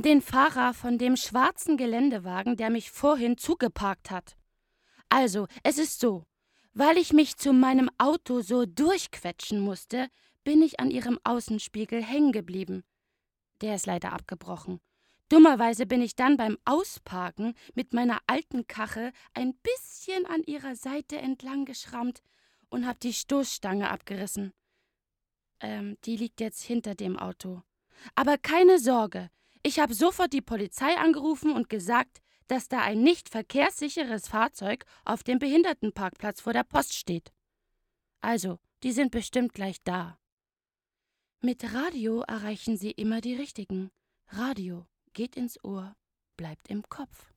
den Fahrer von dem schwarzen Geländewagen, der mich vorhin zugeparkt hat. Also, es ist so, weil ich mich zu meinem Auto so durchquetschen musste, bin ich an ihrem Außenspiegel hängen geblieben. Der ist leider abgebrochen. Dummerweise bin ich dann beim Ausparken mit meiner alten Karre ein bisschen an ihrer Seite entlang geschrammt und hab die Stoßstange abgerissen. Die liegt jetzt hinter dem Auto. Aber keine Sorge, ich habe sofort die Polizei angerufen und gesagt, dass da ein nicht verkehrssicheres Fahrzeug auf dem Behindertenparkplatz vor der Post steht. Also, die sind bestimmt gleich da. Mit Radio erreichen Sie immer die Richtigen. Radio geht ins Ohr, bleibt im Kopf.